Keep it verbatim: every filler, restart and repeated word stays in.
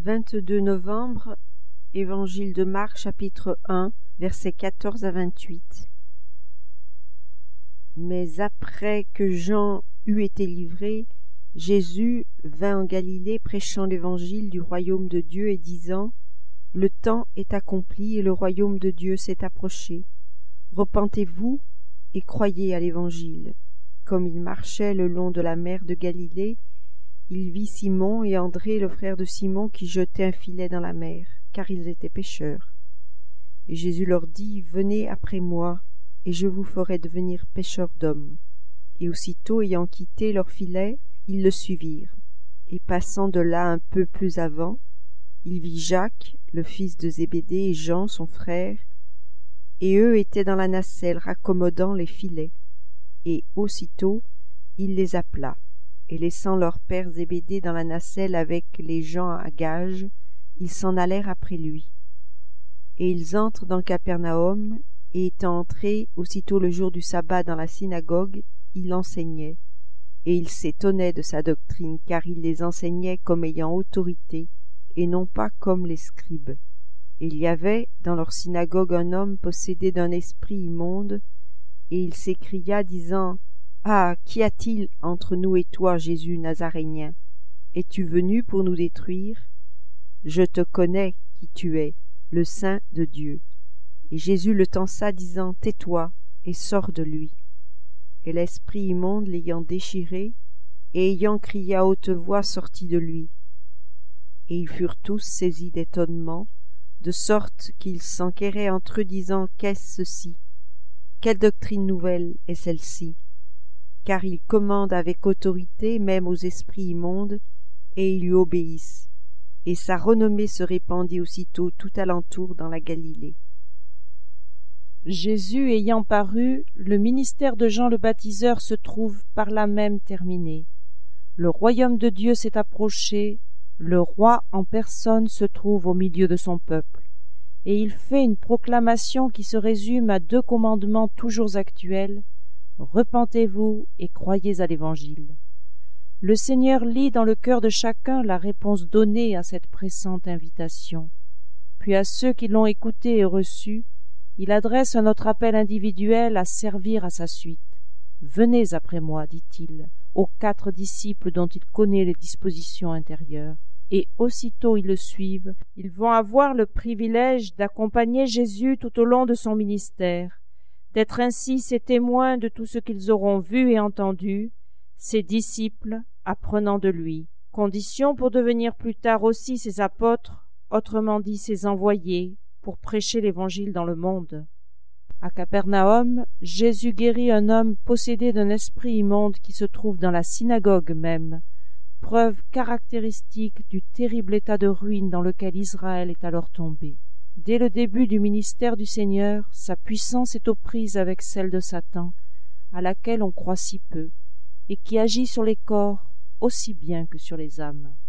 vingt-deux novembre, Évangile de Marc, chapitre un, versets quatorze à vingt-huit. Mais après que Jean eut été livré, Jésus vint en Galilée prêchant l'évangile du royaume de Dieu et disant : Le temps est accompli et le royaume de Dieu s'est approché. Repentez-vous et croyez à l'évangile. Comme il marchait le long de la mer de Galilée, il vit Simon et André, le frère de Simon, qui jetaient un filet dans la mer, car ils étaient pêcheurs. Et Jésus leur dit : Venez après moi, et je vous ferai devenir pêcheurs d'hommes. Et aussitôt, ayant quitté leur filet, ils le suivirent. Et passant de là un peu plus avant, il vit Jacques, le fils de Zébédée, et Jean, son frère, et eux étaient dans la nacelle, raccommodant les filets. Et aussitôt, il les appela. Et laissant leur père Zébédée dans la nacelle avec les gens à gages, ils s'en allèrent après lui. Et ils entrent dans Capernaum, et étant entrés aussitôt le jour du sabbat dans la synagogue, il enseignait. Et ils s'étonnaient de sa doctrine, car il les enseignait comme ayant autorité, et non pas comme les scribes. Et il y avait dans leur synagogue un homme possédé d'un esprit immonde, et il s'écria, disant : Ah, qu'y a-t-il entre nous et toi, Jésus Nazaréen ? Es-tu venu pour nous détruire ? Je te connais qui tu es, le Saint de Dieu. Et Jésus le tensa, disant : Tais-toi et sors de lui. Et l'esprit immonde l'ayant déchiré, et ayant crié à haute voix, sortit de lui. Et ils furent tous saisis d'étonnement, de sorte qu'ils s'enquéraient entre eux, disant : Qu'est-ce ceci ? Quelle doctrine nouvelle est celle-ci ? Car il commande avec autorité même aux esprits immondes, et ils lui obéissent. Et sa renommée se répandit aussitôt tout alentour dans la Galilée. Jésus ayant paru, le ministère de Jean le baptiseur se trouve par là même terminé. Le royaume de Dieu s'est approché, le roi en personne se trouve au milieu de son peuple, et il fait une proclamation qui se résume à deux commandements toujours actuels : repentez-vous et croyez à l'Évangile. Le Seigneur lit dans le cœur de chacun la réponse donnée à cette pressante invitation. Puis à ceux qui l'ont écouté et reçu, il adresse un autre appel individuel à servir à sa suite. « Venez après moi », dit-il, aux quatre disciples dont il connaît les dispositions intérieures. Et aussitôt ils le suivent, ils vont avoir le privilège d'accompagner Jésus tout au long de son ministère, d'être ainsi ses témoins de tout ce qu'ils auront vu et entendu, ses disciples apprenant de lui, condition pour devenir plus tard aussi ses apôtres, autrement dit ses envoyés, pour prêcher l'Évangile dans le monde. À Capernaum, Jésus guérit un homme possédé d'un esprit immonde qui se trouve dans la synagogue même, preuve caractéristique du terrible état de ruine dans lequel Israël est alors tombé. Dès le début du ministère du Seigneur, sa puissance est aux prises avec celle de Satan, à laquelle on croit si peu, et qui agit sur les corps aussi bien que sur les âmes.